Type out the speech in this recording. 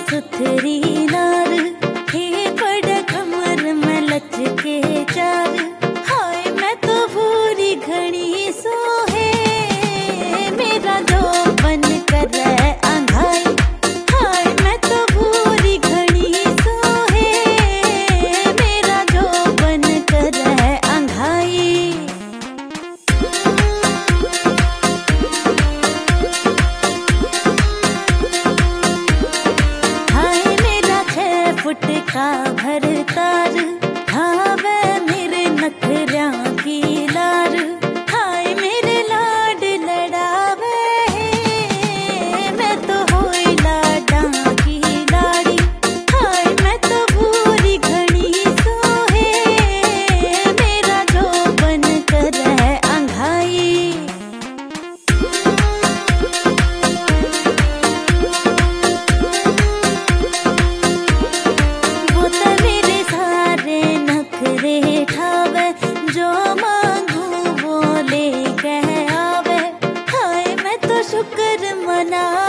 सुथरी नार, हे बड़ा कमर में लचके चार। हाय मैं तो भूरी घड़ी सोहे, मेरा जो बन कर अंघाई। हाय मैं तो भूरी घड़ी सोहे, मेरा जो बन कर अंघाई। फुट का भरतार, धावे मेरे नखरा की लार। हाय मेरे लाड लड़ावे, मैं तो होई लाडा की लाड़ी। हाय मैं तो भूरी घड़ी सोहे, मेरा जो बन कर अंघाई। जो मांगू वो ले कह आवे। हाय मैं तो शुक्र मना